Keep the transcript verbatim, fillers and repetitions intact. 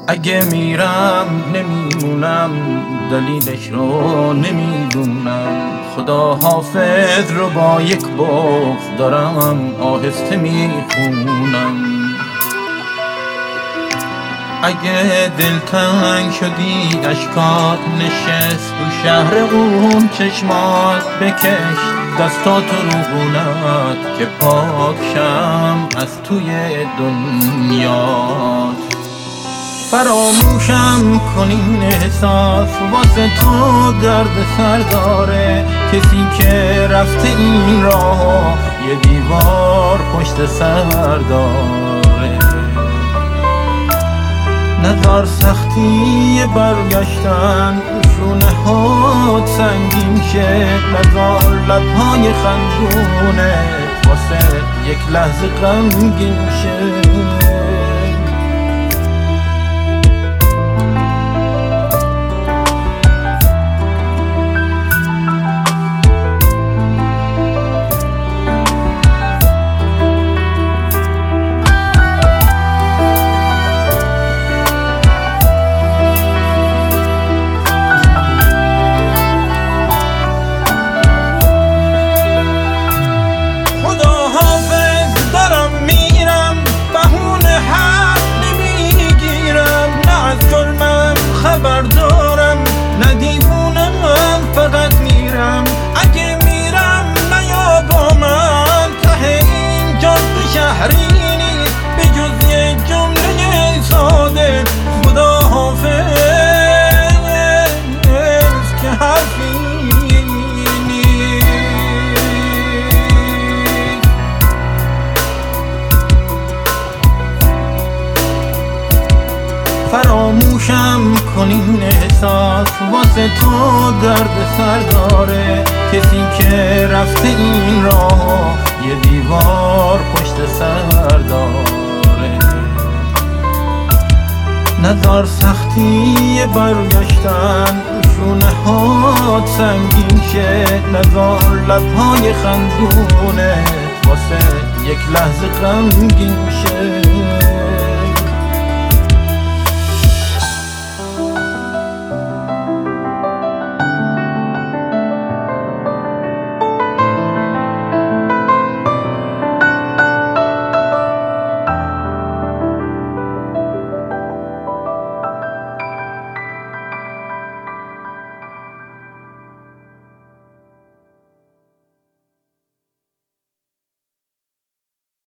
اگه میرم نمیمونم، دلیلش رو نمیدونم. خدا حافظ رو با یک بغض دارم آهسته میخونم. اگه دلتنگ شدی اشکات نشست تو شهر اون چشمات، بکش دستات رو گونت که پاکشم از توی دنیات. فراموشم کن این احساس واسه تو درد سر داره. کسی که رفته این راه یه دیوار پشت سر داره. نذار سختی برگشتن شونه هات سنگین شه. نذار لبهای خندونت واسه یک لحظه غمگین شه. فراموشم کن این احساس واسه تو درد سر داره. کسی که رفته این راه یه دیوار پشت سر داره. نذار سختی برگشتن شونه هات سنگین شه. نذار لبهای خندونت واسه یک لحظه غمگین شه.